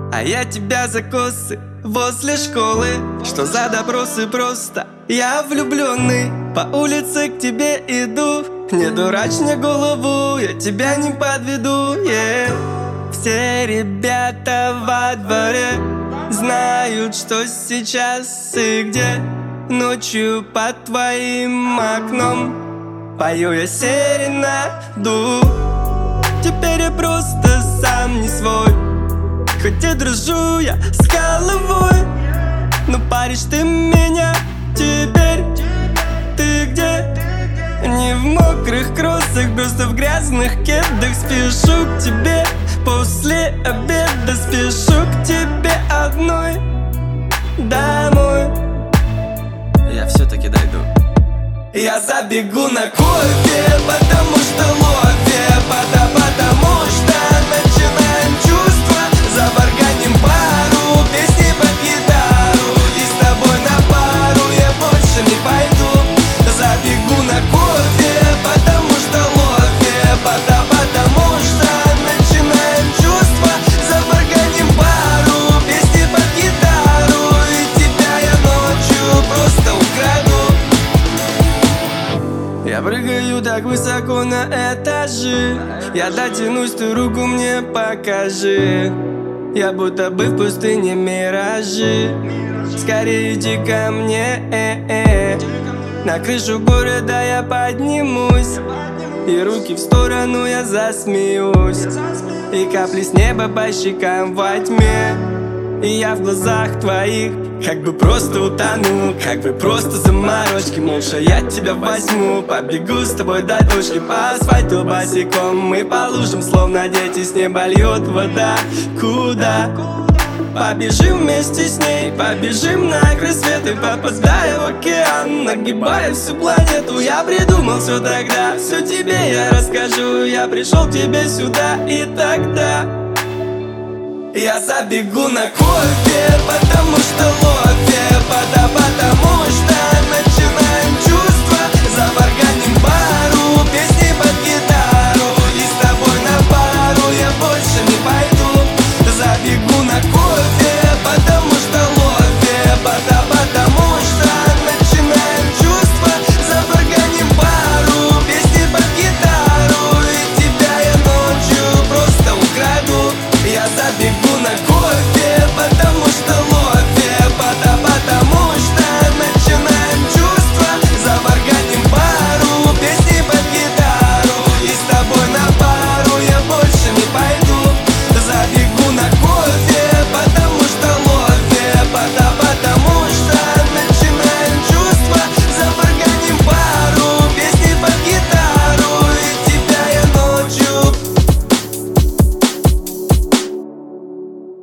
А я тебя за косы возле школы. Что за допросы просто? Я влюбленный, по улице к тебе иду. Не дурачь мне голову, я тебя не подведу, Все ребята во дворе знают, что сейчас и где. Ночью под твоим окном пою я серенаду. Теперь я просто сам не свой, хоть и дружу я с головой. Но паришь ты меня теперь. Ты где? Не в мокрых кроссах, просто в грязных кедах. Спешу к тебе после обеда, спешу к тебе одной домой. Я все-таки дойду. Я забегу на кофе, потому что лофе, потому что начинаем чувства. Заварганим пару, песни под гитару, и с тобой на пару я больше не пойду. Забегу на кофе, потому что лофе, потому что начинаем чувства. Заварганим пару, песни под гитару, и тебя я ночью просто украду. Я прыгаю так высоко на этажи. Я дотянусь, ты руку мне покажи. Я будто бы в пустыне миражи. Скорее иди ко мне, На крышу города я поднимусь, и руки в сторону я засмеюсь. И капли с неба по щекам во тьме. И я в глазах твоих как бы просто утону, как бы просто заморочки. Муша, я тебя возьму, побегу с тобой до точки. По асфальту босиком мы по лужам, словно дети, с неба льет вода. Куда? Побежим вместе с ней, побежим на край света, попадая в океан, нагибая всю планету. Я придумал все тогда, все тебе я расскажу. Я пришел к тебе сюда, и тогда я забегу на кофе, потому что лофе, потому что начинаем чувства. Заварганим пару, песни под гитару, и с тобой на пару я больше не пойду. Забегу на кофе, потому что лофе, потому что начинаем чувства. Заварганим пару, песни под гитару, и тебя я ночью просто украду. Я забегу на кофе.